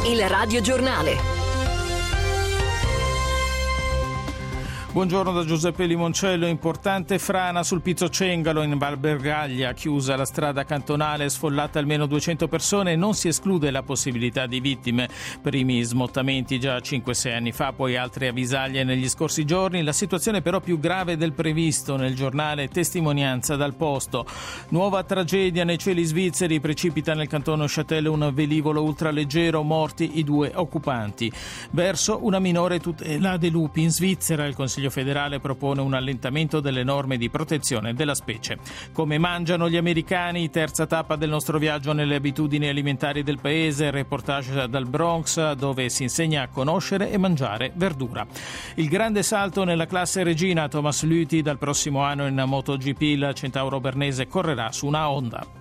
Il radiogiornale. Buongiorno da Giuseppe Limoncello. Importante frana sul Pizzo Cengalo in Val Bregaglia, chiusa la strada cantonale, sfollate almeno 200 persone, non si esclude la possibilità di vittime. Primi smottamenti già 5-6 anni fa, poi altre avvisaglie negli scorsi giorni. La situazione però più grave del previsto. Nel giornale testimonianza dal posto. Nuova tragedia nei cieli svizzeri, precipita nel cantone Châtel un velivolo ultraleggero, morti i 2 occupanti. Verso una minore tutela dei lupi in Svizzera, il Consiglio federale propone un allentamento delle norme di protezione della specie. Come mangiano gli americani, terza tappa del nostro viaggio nelle abitudini alimentari del paese, reportage dal Bronx dove si insegna a conoscere e mangiare verdura. Il grande salto nella classe regina, Thomas Lüthi dal prossimo anno in MotoGP, il centauro bernese correrà su una Honda.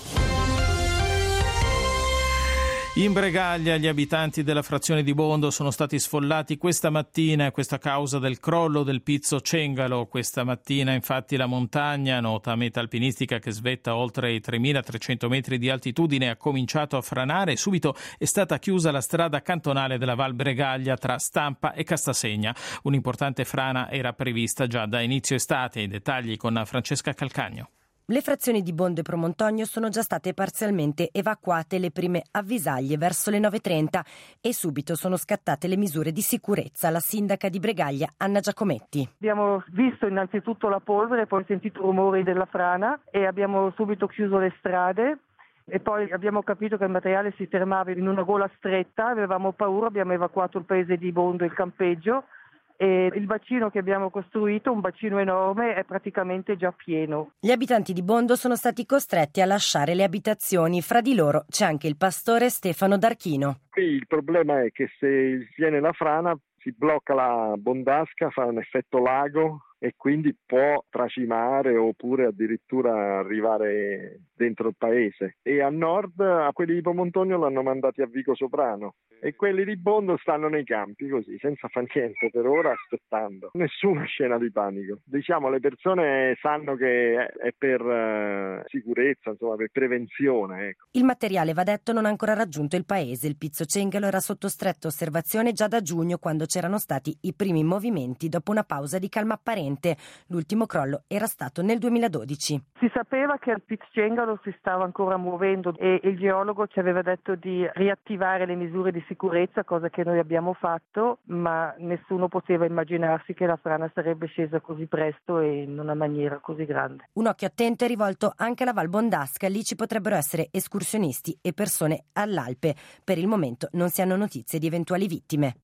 In Bregaglia gli abitanti della frazione di Bondo sono stati sfollati questa mattina a questa causa del crollo del Pizzo Cengalo. Questa mattina infatti la montagna, nota meta alpinistica che svetta oltre i 3.300 metri di altitudine, ha cominciato a franare e subito è stata chiusa la strada cantonale della Val Bregaglia tra Stampa e Castasegna. Un'importante frana era prevista già da inizio estate. I dettagli con Francesca Calcagno. Le frazioni di Bondo e Promontogno sono già state parzialmente evacuate le prime avvisaglie verso le 9:30 e subito sono scattate le misure di sicurezza. La sindaca di Bregaglia, Anna Giacometti. Abbiamo visto innanzitutto la polvere, poi sentito i rumori della frana e abbiamo subito chiuso le strade. E poi abbiamo capito che il materiale si fermava in una gola stretta, avevamo paura, abbiamo evacuato il paese di Bondo e il campeggio. E il bacino che abbiamo costruito, un bacino enorme, è praticamente già pieno. Gli abitanti di Bondo sono stati costretti a lasciare le abitazioni. Fra di loro c'è anche il pastore Stefano D'Archino. Qui il problema è che se viene la frana si blocca la Bondasca, fa un effetto lago e quindi può tracimare oppure addirittura arrivare dentro il paese. E a nord a quelli di Promontonio l'hanno mandati a Vico Soprano e quelli di Bondo stanno nei campi così, senza far niente per ora, aspettando. Nessuna scena di panico. Diciamo, le persone sanno che è per sicurezza, insomma, per prevenzione. Ecco. Il materiale, va detto, non ha ancora raggiunto il paese. Il Pizzo Cengalo era sotto stretta osservazione già da giugno, quando c'erano stati i primi movimenti dopo una pausa di calma apparente. L'ultimo crollo era stato nel 2012. Si sapeva che il Pizzo Cengalo si stava ancora muovendo e il geologo ci aveva detto di riattivare le misure di sicurezza, cosa che noi abbiamo fatto, ma nessuno poteva immaginarsi che la frana sarebbe scesa così presto e in una maniera così grande. Un occhio attento è rivolto anche alla Val Bondasca. Lì ci potrebbero essere escursionisti e persone all'Alpe. Per il momento non si hanno notizie di eventuali vittime.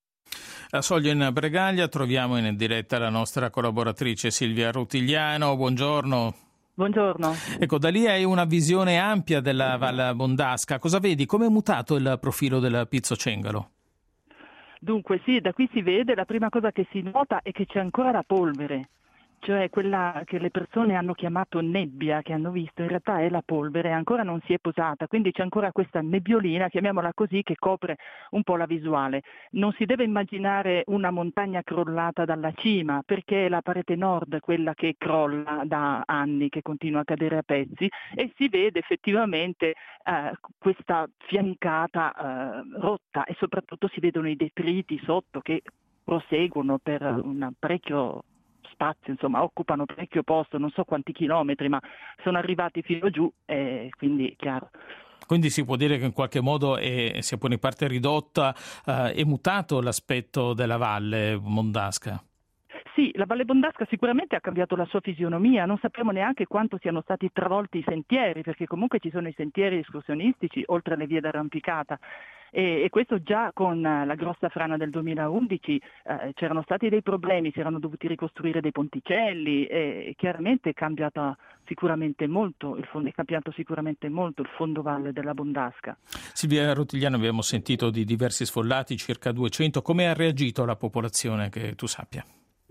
A Soglio in Bregaglia troviamo in diretta la nostra collaboratrice Silvia Rutigliano. Buongiorno. Buongiorno. Ecco, da lì hai una visione ampia della Val Bondasca. Cosa vedi? Come è mutato il profilo del Pizzo Cengalo? Dunque sì, da qui si vede, la prima cosa che si nota è che c'è ancora la polvere. Cioè quella che le persone hanno chiamato nebbia, che hanno visto, in realtà è la polvere, ancora non si è posata, quindi c'è ancora questa nebbiolina, chiamiamola così, che copre un po' la visuale. Non si deve immaginare una montagna crollata dalla cima, perché è la parete nord quella che crolla da anni, che continua a cadere a pezzi, e si vede effettivamente questa fiancata rotta e soprattutto si vedono i detriti sotto che proseguono per un parecchio spazio, insomma occupano parecchio posto, non so quanti chilometri, ma sono arrivati fino giù e quindi chiaro. Quindi si può dire che in qualche modo, sia pure in parte ridotta, è mutato l'aspetto della Valle Bondasca? Sì, la Valle Bondasca sicuramente ha cambiato la sua fisionomia, non sappiamo neanche quanto siano stati travolti i sentieri, perché comunque ci sono i sentieri escursionistici oltre alle vie d'arrampicata. E questo già con la grossa frana del 2011 c'erano stati dei problemi, si erano dovuti ricostruire dei ponticelli e chiaramente è cambiato sicuramente molto il fondovalle della Bondasca. Silvia Rutigliano, abbiamo sentito di diversi sfollati, circa 200. Come ha reagito la popolazione, che tu sappia?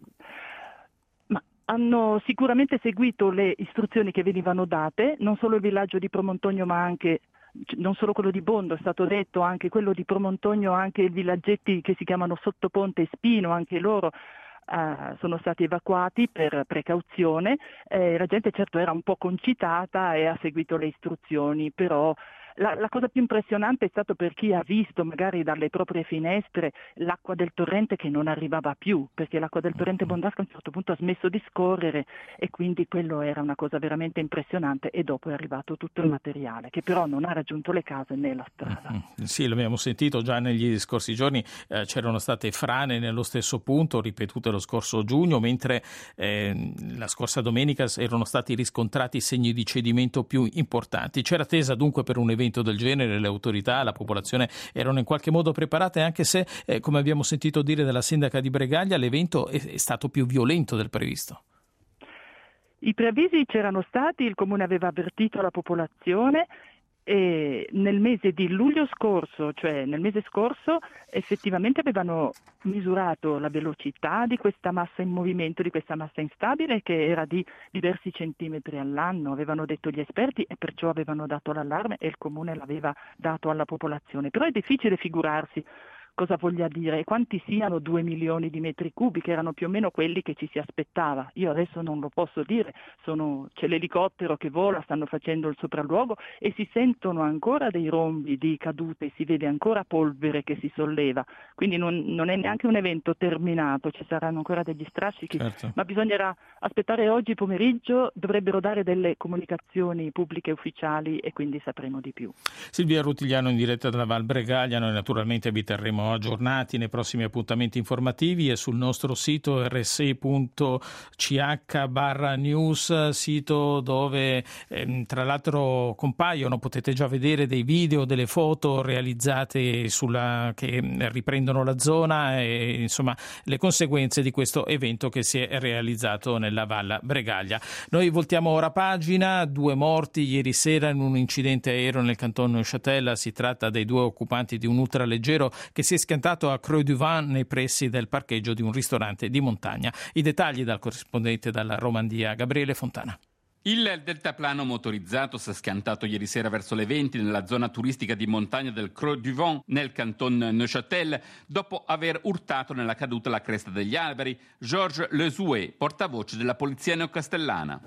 Hanno sicuramente seguito le istruzioni che venivano date, non solo il villaggio di Promontonio ma anche non solo quello di Bondo, è stato detto anche quello di Promontonio, anche i villaggetti che si chiamano Sottoponte e Spino, anche loro sono stati evacuati per precauzione. La gente certo era un po' concitata e ha seguito le istruzioni, però La cosa più impressionante è stato per chi ha visto magari dalle proprie finestre l'acqua del torrente che non arrivava più, perché l'acqua del torrente Bondasca a un certo punto ha smesso di scorrere e quindi quello era una cosa veramente impressionante, e dopo è arrivato tutto il materiale che però non ha raggiunto le case né la strada. Sì, l'abbiamo sentito già negli scorsi giorni, c'erano state frane nello stesso punto ripetute lo scorso giugno, mentre la scorsa domenica erano stati riscontrati segni di cedimento più importanti. C'era attesa dunque per un evento del genere, le autorità, la popolazione erano in qualche modo preparate, anche se, come abbiamo sentito dire dalla sindaca di Bregaglia, l'evento è stato più violento del previsto. I preavvisi c'erano stati, il comune aveva avvertito la popolazione e nel mese di luglio scorso, cioè nel mese scorso, effettivamente avevano misurato la velocità di questa massa in movimento, di questa massa instabile che era di diversi centimetri all'anno, avevano detto gli esperti, e perciò avevano dato l'allarme e il comune l'aveva dato alla popolazione. Però è difficile figurarsi cosa voglia dire e quanti siano 2 milioni di metri cubi, che erano più o meno quelli che ci si aspettava. Io adesso non lo posso dire, c'è l'elicottero che vola, stanno facendo il sopralluogo e si sentono ancora dei rombi di cadute, si vede ancora polvere che si solleva, quindi non è neanche un evento terminato, ci saranno ancora degli strascichi, certo. Ma bisognerà aspettare oggi pomeriggio, dovrebbero dare delle comunicazioni pubbliche ufficiali e quindi sapremo di più. Silvia Rutigliano in diretta dalla Val Bregaglia. Noi naturalmente vi terremo aggiornati nei prossimi appuntamenti informativi e sul nostro sito rsi.ch/news, sito dove tra l'altro compaiono, potete già vedere dei video, delle foto realizzate che riprendono la zona e insomma le conseguenze di questo evento che si è realizzato nella Val Bregaglia. Noi voltiamo ora pagina. 2 morti ieri sera in un incidente aereo nel canton Neuchâtel. Si tratta dei 2 occupanti di un ultraleggero che si è schiantato a Creux-du-Vin nei pressi del parcheggio di un ristorante di montagna. I dettagli dal corrispondente dalla Romandia, Gabriele Fontana. Il deltaplano motorizzato si è schiantato ieri sera verso le 20 nella zona turistica di montagna del Creux-du-Vin nel canton Neuchâtel dopo aver urtato nella caduta la cresta degli alberi. Georges Lezoué, portavoce della polizia neocastellana.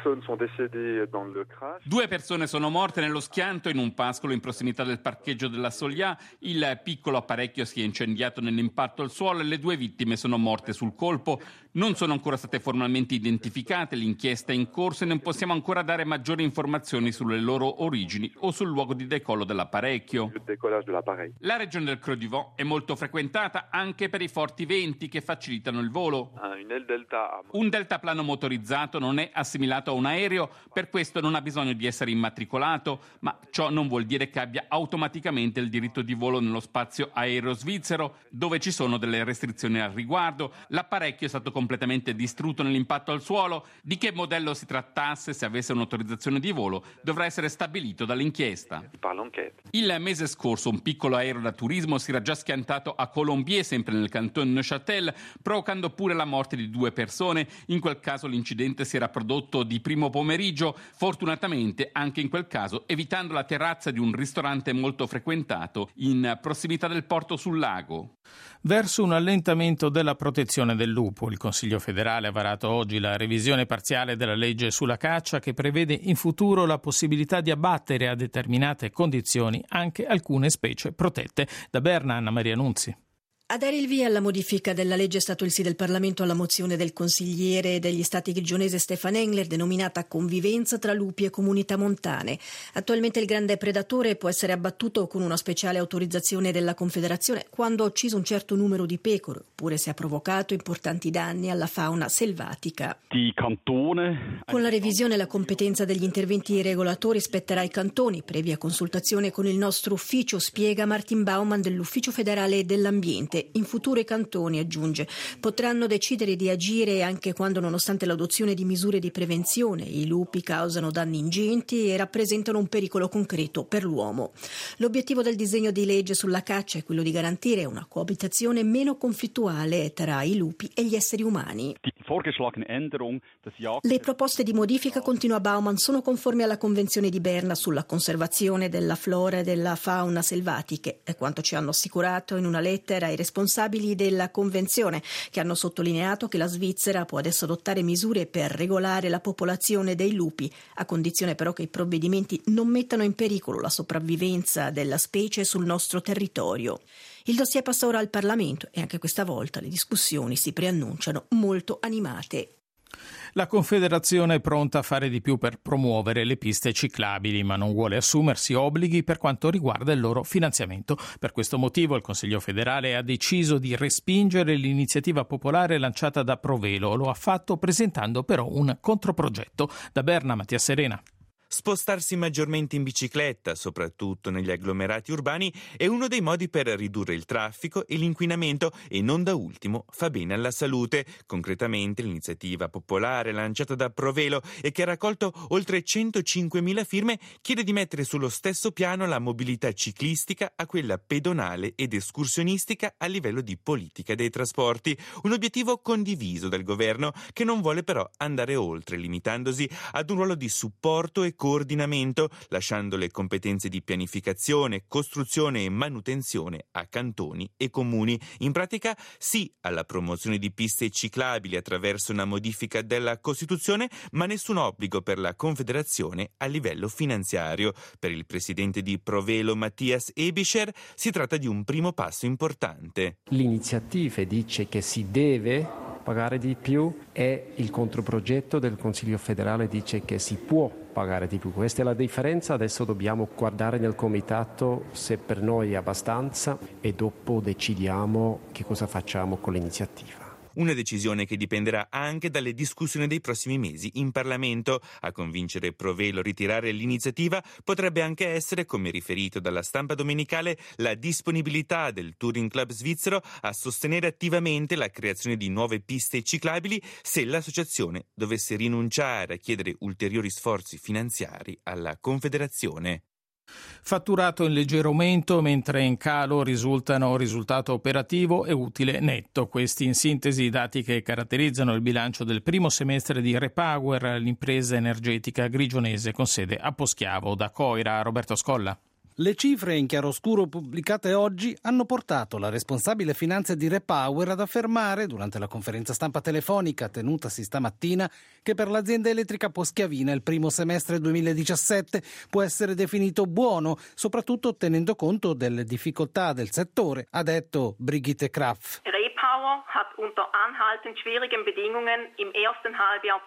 2 persone sono morte nello schianto in un pascolo in prossimità del parcheggio della Solia. Il piccolo apparecchio si è incendiato nell'impatto al suolo e le 2 vittime sono morte sul colpo. Non sono ancora state formalmente identificate, l'inchiesta è in corso e non possiamo ancora dare maggiori informazioni sulle loro origini o sul luogo di decollo dell'apparecchio. La regione del Creux-du-Vin è molto frequentata anche per i forti venti che facilitano il volo. Un deltaplano motorizzato non è assimilato a un aereo, per questo non ha bisogno di essere immatricolato, ma ciò non vuol dire che abbia automaticamente il diritto di volo nello spazio aereo svizzero, dove ci sono delle restrizioni al riguardo. L'apparecchio è stato completamente distrutto nell'impatto al suolo. Di che modello si trattasse, se avesse un'autorizzazione di volo, dovrà essere stabilito dall'inchiesta. Il mese scorso un piccolo aereo da turismo si era già schiantato a Colombier, sempre nel canton Neuchâtel, provocando pure la morte di 2 persone. In quel caso l'incidente si era prodotto di primo pomeriggio, fortunatamente anche in quel caso evitando la terrazza di un ristorante molto frequentato in prossimità del porto sul lago. Verso un allentamento della protezione del lupo, il Consiglio federale ha varato oggi la revisione parziale della legge sulla caccia che prevede in futuro la possibilità di abbattere a determinate condizioni anche alcune specie protette. Da Berna, Anna Maria Nunzi. A dare il via alla modifica della legge è stato il sì del Parlamento alla mozione del consigliere degli Stati grigionese Stefan Engler denominata Convivenza tra lupi e comunità montane. Attualmente il grande predatore può essere abbattuto con una speciale autorizzazione della Confederazione quando ha ucciso un certo numero di pecore oppure se ha provocato importanti danni alla fauna selvatica. Con la revisione la competenza degli interventi regolatori spetterà ai cantoni, previa consultazione con il nostro ufficio, spiega Martin Baumann dell'Ufficio federale dell'ambiente. In futuro i cantoni, aggiunge, potranno decidere di agire anche quando, nonostante l'adozione di misure di prevenzione, i lupi causano danni ingenti e rappresentano un pericolo concreto per l'uomo. L'obiettivo del disegno di legge sulla caccia è quello di garantire una coabitazione meno conflittuale tra i lupi e gli esseri umani. Le proposte di modifica, continua Baumann, sono conformi alla Convenzione di Berna sulla conservazione della flora e della fauna selvatiche, è quanto ci hanno assicurato in una lettera i responsabili della convenzione, che hanno sottolineato che la Svizzera può adesso adottare misure per regolare la popolazione dei lupi, a condizione però che i provvedimenti non mettano in pericolo la sopravvivenza della specie sul nostro territorio. Il dossier passa ora al Parlamento e anche questa volta le discussioni si preannunciano molto animate. La Confederazione è pronta a fare di più per promuovere le piste ciclabili, ma non vuole assumersi obblighi per quanto riguarda il loro finanziamento. Per questo motivo il Consiglio federale ha deciso di respingere l'iniziativa popolare lanciata da Provelo. Lo ha fatto presentando però un controprogetto. Da Berna, Mattia Serena. Spostarsi maggiormente in bicicletta, soprattutto negli agglomerati urbani, è uno dei modi per ridurre il traffico e l'inquinamento e non da ultimo fa bene alla salute. Concretamente l'iniziativa popolare lanciata da Provelo e che ha raccolto oltre 105.000 firme chiede di mettere sullo stesso piano la mobilità ciclistica a quella pedonale ed escursionistica a livello di politica dei trasporti. Un obiettivo condiviso dal governo che non vuole però andare oltre, limitandosi ad un ruolo di supporto e coordinamento, lasciando le competenze di pianificazione, costruzione e manutenzione a cantoni e comuni. In pratica sì alla promozione di piste ciclabili attraverso una modifica della Costituzione, ma nessun obbligo per la Confederazione a livello finanziario. Per il presidente di Provelo, Matthias Ebischer, si tratta di un primo passo importante. L'iniziativa dice che si deve pagare di più e il controprogetto del Consiglio federale dice che si può pagare di più. Questa è la differenza. Adesso dobbiamo guardare nel comitato se per noi è abbastanza e dopo decidiamo che cosa facciamo con l'iniziativa. Una decisione che dipenderà anche dalle discussioni dei prossimi mesi in Parlamento. A convincere Provelo a ritirare l'iniziativa potrebbe anche essere, come riferito dalla stampa domenicale, la disponibilità del Touring Club svizzero a sostenere attivamente la creazione di nuove piste ciclabili se l'associazione dovesse rinunciare a chiedere ulteriori sforzi finanziari alla Confederazione. Fatturato in leggero aumento, mentre in calo risultano risultato operativo e utile netto. Questi in sintesi i dati che caratterizzano il bilancio del primo semestre di Repower, l'impresa energetica grigionese con sede a Poschiavo. Da Coira, Roberto Scolla. Le cifre in chiaroscuro pubblicate oggi hanno portato la responsabile finanze di Repower ad affermare, durante la conferenza stampa telefonica tenutasi stamattina, che per l'azienda elettrica poschiavina il primo semestre 2017 può essere definito buono, soprattutto tenendo conto delle difficoltà del settore, ha detto Brigitte Krapf. Repower hat unter anhaltend schwierigen Bedingungen im ersten Halbjahr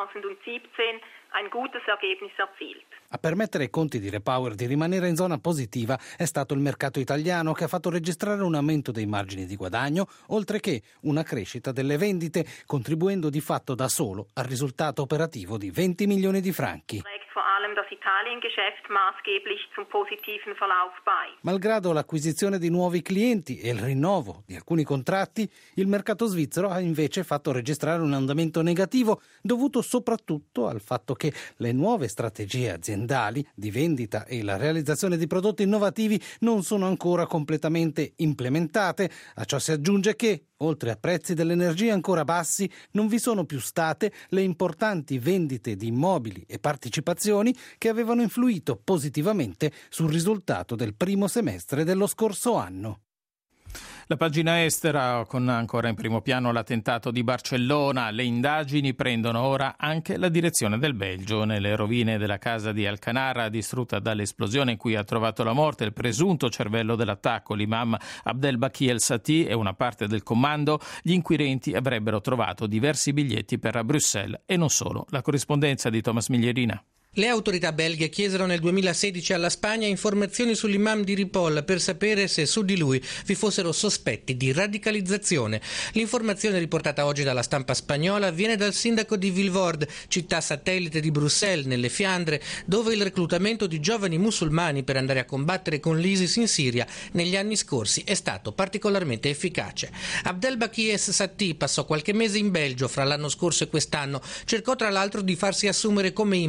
2017 ein gutes Ergebnis erzielt. A permettere ai conti di Repower di rimanere in zona positiva è stato il mercato italiano, che ha fatto registrare un aumento dei margini di guadagno, oltre che una crescita delle vendite, contribuendo di fatto da solo al risultato operativo di 20 milioni di franchi. Vor allem das Italien-Geschäft maßgeblich zum positiven Verlauf bei. Malgrado l'acquisizione di nuovi clienti e il rinnovo di alcuni contratti, il mercato svizzero ha invece fatto registrare un andamento negativo, dovuto soprattutto al fatto che le nuove strategie aziendali di vendita e la realizzazione di prodotti innovativi non sono ancora completamente implementate. A ciò si aggiunge che, oltre a prezzi dell'energia ancora bassi, non vi sono più state le importanti vendite di immobili e partecipazioni che avevano influito positivamente sul risultato del primo semestre dello scorso anno. La pagina estera, con ancora in primo piano l'attentato di Barcellona. Le indagini prendono ora anche la direzione del Belgio. Nelle rovine della casa di Alcanara, distrutta dall'esplosione in cui ha trovato la morte il presunto cervello dell'attacco, l'imam Abdelbaki El-Sati e una parte del comando, gli inquirenti avrebbero trovato diversi biglietti per Bruxelles e non solo. La corrispondenza di Thomas Miglierina. Le autorità belghe chiesero nel 2016 alla Spagna informazioni sull'imam di Ripoll per sapere se su di lui vi fossero sospetti di radicalizzazione. L'informazione riportata oggi dalla stampa spagnola viene dal sindaco di Vilvoorde, città satellite di Bruxelles, nelle Fiandre, dove il reclutamento di giovani musulmani per andare a combattere con l'ISIS in Siria negli anni scorsi è stato particolarmente efficace. Abdelbaki Es-Sati passò qualche mese in Belgio fra l'anno scorso e quest'anno. Cercò tra l'altro di farsi assumere come imam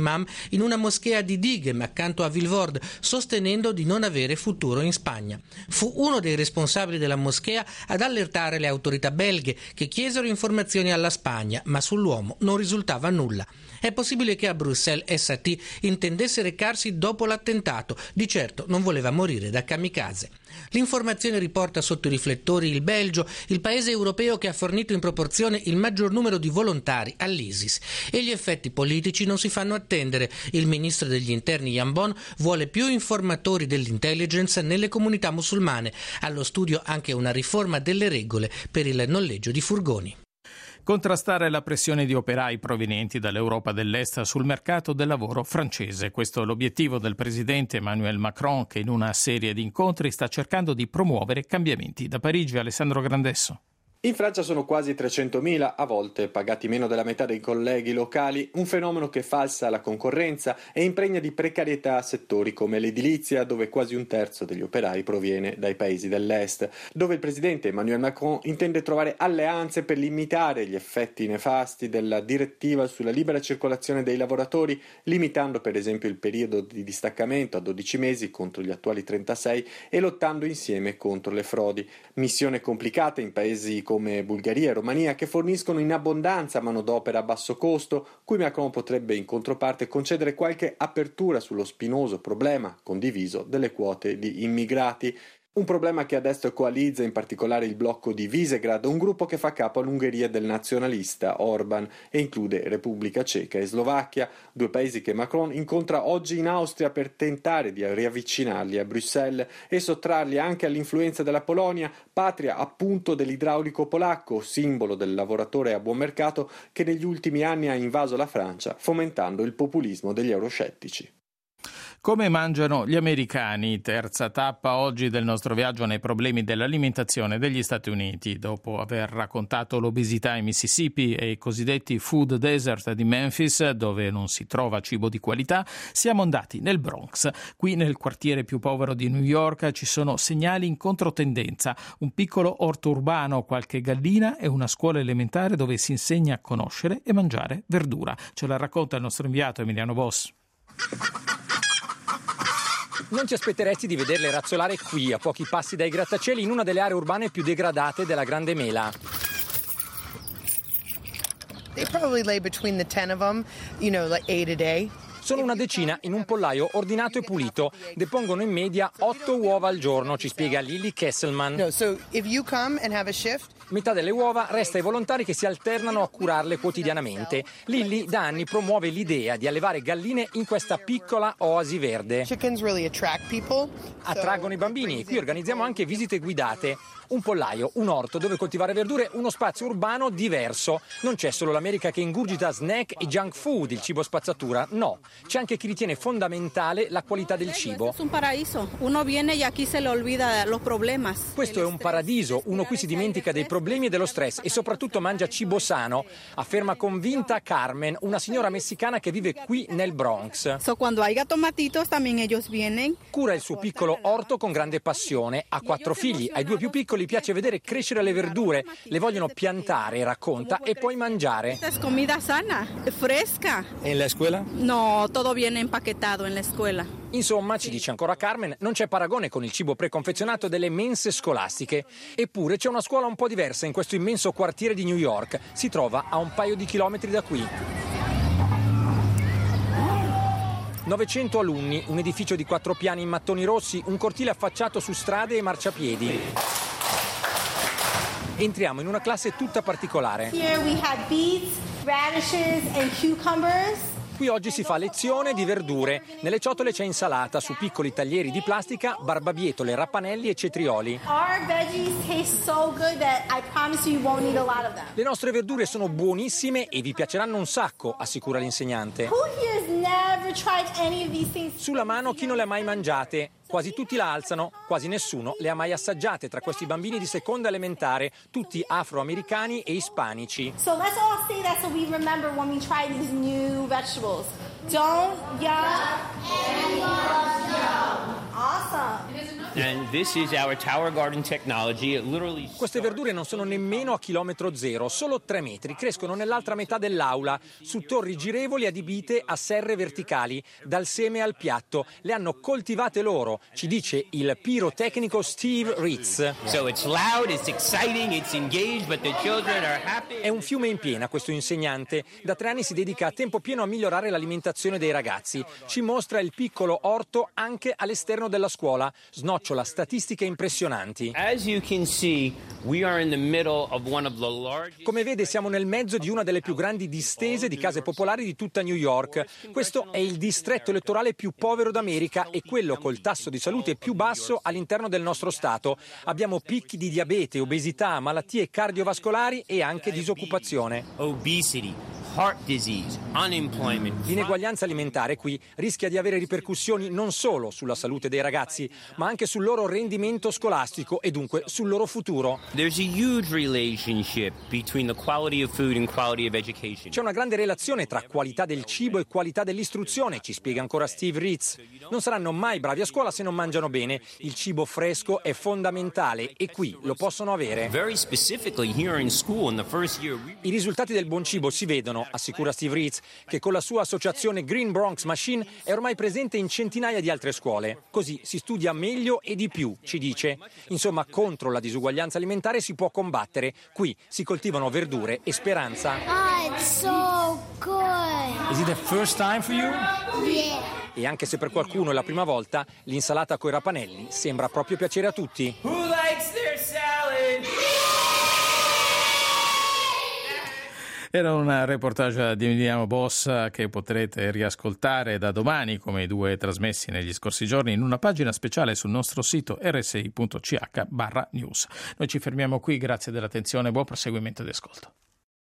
in una moschea di Diegem accanto a Vilvoorde, sostenendo di non avere futuro in Spagna. Fu uno dei responsabili della moschea ad allertare le autorità belghe, che chiesero informazioni alla Spagna, ma sull'uomo non risultava nulla. È possibile che a Bruxelles Satie intendesse recarsi dopo l'attentato, di certo non voleva morire da kamikaze. L'informazione riporta sotto i riflettori il Belgio, il paese europeo che ha fornito in proporzione il maggior numero di volontari all'ISIS. E gli effetti politici non si fanno attendere. Il ministro degli interni Yambon vuole più informatori dell'intelligence nelle comunità musulmane. Allo studio anche una riforma delle regole per il noleggio di furgoni. Contrastare la pressione di operai provenienti dall'Europa dell'Est sul mercato del lavoro francese. Questo è l'obiettivo del presidente Emmanuel Macron, che in una serie di incontri sta cercando di promuovere cambiamenti. Da Parigi, Alessandro Grandesso. In Francia sono quasi 300.000, a volte pagati meno della metà dei colleghi locali, un fenomeno che falsa la concorrenza e impregna di precarietà settori come l'edilizia, dove quasi un terzo degli operai proviene dai paesi dell'Est, dove il presidente Emmanuel Macron intende trovare alleanze per limitare gli effetti nefasti della direttiva sulla libera circolazione dei lavoratori, limitando per esempio il periodo di distaccamento a 12 mesi contro gli attuali 36 e lottando insieme contro le frodi. Missione complicata in paesi come Bulgaria e Romania, che forniscono in abbondanza manodopera a basso costo, cui Macron potrebbe in controparte concedere qualche apertura sullo spinoso problema condiviso delle quote di immigrati. Un problema che adesso coalizza in particolare il blocco di Visegrad, un gruppo che fa capo all'Ungheria del nazionalista Orban e include Repubblica Ceca e Slovacchia, due paesi che Macron incontra oggi in Austria per tentare di riavvicinarli a Bruxelles e sottrarli anche all'influenza della Polonia, patria appunto dell'idraulico polacco, simbolo del lavoratore a buon mercato che negli ultimi anni ha invaso la Francia, fomentando il populismo degli euroscettici. Come mangiano gli americani? Terza tappa oggi del nostro viaggio nei problemi dell'alimentazione degli Stati Uniti. Dopo aver raccontato l'obesità in Mississippi e i cosiddetti food desert di Memphis, dove non si trova cibo di qualità, siamo andati nel Bronx. Qui nel quartiere più povero di New York ci sono segnali in controtendenza. Un piccolo orto urbano, qualche gallina e una scuola elementare dove si insegna a conoscere e mangiare verdura. Ce la racconta il nostro inviato Emiliano Boss. Non ti aspetteresti di vederle razzolare qui, a pochi passi dai grattacieli, in una delle aree urbane più degradate della Grande Mela. They probably lay between the 10 of them, like 8 a day. Sono una decina in un pollaio ordinato e pulito. Depongono in media 8 uova al giorno, ci spiega Lily Kesselman. Metà delle uova resta ai volontari che si alternano a curarle quotidianamente. Lily da anni promuove l'idea di allevare galline in questa piccola oasi verde. Attraggono i bambini e qui organizziamo anche visite guidate. Un pollaio, un orto dove coltivare verdure, uno spazio urbano diverso. Non c'è solo l'America che ingurgita snack e junk food, il cibo spazzatura, no. C'è anche chi ritiene fondamentale la qualità del cibo. Questo è un paradiso, uno viene e qui se le olvida los problemas. Questo è un paradiso, uno qui si dimentica dei problemi e dello stress e soprattutto mangia cibo sano, afferma convinta Carmen, una signora messicana che vive qui nel Bronx. Quando hay tomatitos también ellos vienen. Cura il suo piccolo orto con grande passione, ha 4 figli, ai 2 più piccoli piace vedere crescere le verdure, le vogliono piantare, racconta, e poi mangiare. Es comida sana, fresca. E in la scuola? No, todo viene empaquetado en la escuela. Insomma, ci dice ancora Carmen, non c'è paragone con il cibo preconfezionato delle mense scolastiche. Eppure c'è una scuola un po' diversa in questo immenso quartiere di New York. Si trova a un paio di chilometri da qui. 900 alunni, un edificio di 4 piani in mattoni rossi, un cortile affacciato su strade e marciapiedi. Entriamo in una classe tutta particolare. Here we have beets, radishes and cucumbers. Qui oggi si fa lezione di verdure. Nelle ciotole c'è insalata, su piccoli taglieri di plastica, barbabietole, rappanelli e cetrioli. Our veggies taste so good that I promise you won't need a lot of them. Le nostre verdure sono buonissime e vi piaceranno un sacco, assicura l'insegnante. Who here has never tried any of these things? Sulla mano chi non le ha mai mangiate. Quasi tutti la alzano, quasi nessuno le ha mai assaggiate tra questi bambini di seconda elementare, tutti afroamericani e ispanici. So let's all say that so we remember when we try these new vegetables. Don't yuck and yum. Awesome. And this is our Tower Garden technology. It literally... Queste verdure non sono nemmeno a chilometro zero, solo 3 metri. Crescono nell'altra metà dell'aula, su torri girevoli adibite a serre verticali, dal seme al piatto. Le hanno coltivate loro, ci dice il pirotecnico Steve Ritz. So it's loud, it's exciting, it's engaged, but the children are happy. È un fiume in piena questo insegnante. Da 3 anni si dedica a tempo pieno a migliorare l'alimentazione dei ragazzi. Ci mostra il piccolo orto anche all'esterno della scuola. Snocciola statistiche impressionanti. As you can see, we are in the middle of one of the largest... Come vede, siamo nel mezzo di una delle più grandi distese di case popolari di tutta New York. Questo è il distretto elettorale più povero d'America e quello col tasso di salute più basso all'interno del nostro stato. Abbiamo picchi di diabete, obesità, malattie cardiovascolari e anche disoccupazione. Obesity, heart disease, unemployment. L'ineguaglianza alimentare qui rischia di avere ripercussioni non solo sulla salute dei ragazzi, ma anche sul loro rendimento scolastico e dunque sul loro futuro. There's a huge relationship between the quality of food and quality of education. C'è una grande relazione tra qualità del cibo e qualità dell'istruzione, ci spiega ancora Steve Ritz. Non saranno mai bravi a scuola se non mangiano bene. Il cibo fresco è fondamentale e qui lo possono avere. Very specifically here in school in the first year. I risultati del buon cibo si vedono, assicura Steve Ritz, che con la sua associazione Green Bronx Machine è ormai presente in centinaia di altre scuole. Così si studia meglio e di più, ci dice. Insomma, contro la disuguaglianza alimentare si può combattere. Qui si coltivano verdure e speranza. Oh, it's so good. Is it the first time for you? Yeah. E anche se per qualcuno è la prima volta, l'insalata coi rapanelli sembra proprio piacere a tutti. Who likes their salad? Era un reportage di Emiliano Bossa che potrete riascoltare da domani, come i 2 trasmessi negli scorsi giorni, in una pagina speciale sul nostro sito rsi.ch/news. Noi ci fermiamo qui, grazie dell'attenzione, buon proseguimento di ascolto.